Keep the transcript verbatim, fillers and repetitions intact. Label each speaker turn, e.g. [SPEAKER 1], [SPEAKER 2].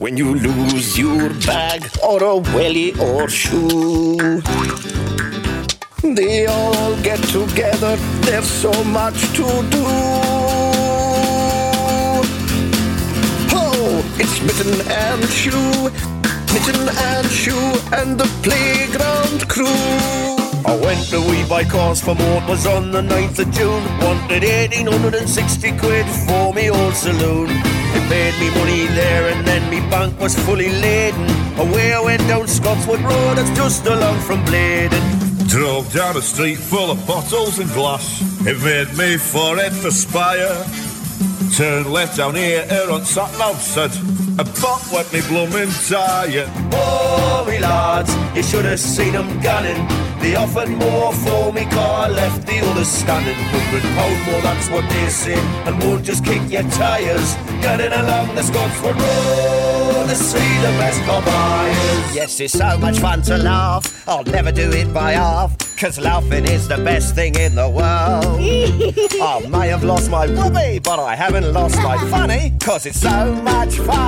[SPEAKER 1] when you lose your bag or a welly or shoe. They all get together, there's so much to do. Oh, it's Mitten and Shoe, Mitten and Shoe and the playground crew. I went to we buy cars for more, was on the ninth of June. Wanted eighteen sixty quid for me old saloon. They paid me money there and then me bank was fully laden. Away I went down Scotswood Road, it's just along from Bladen.
[SPEAKER 2] Drove down a street full of bottles and glass. It made me for it to Spire. Turned left down here, here on Satnav said a bot wet me bloomin' tyre.
[SPEAKER 1] Oh, me lads, you should have seen them gunning. They offered more for me car, left the others standing. Hundred pound more, that's what they say, and won't just kick your tyres. Gunning along the Scotswood Road to see the best car buyers. Yes, it's so much fun to laugh, I'll never do it by half, cause laughing is the best thing in the world. I may have lost my whoopee, but I haven't lost my funny, cause it's so much fun.